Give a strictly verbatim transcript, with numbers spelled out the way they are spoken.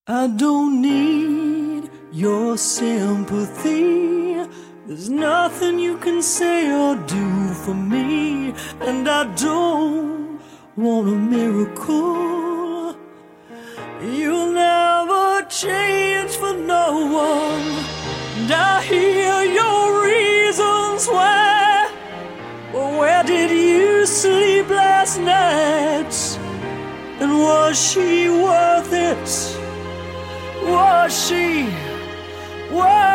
I don't need your sympathy. There's nothing you can say or do for me. And I don't want a miracle. You'll never change for no one. And I hear your reasons why. But where did you sleep last night? And was she worth it? Was she? Was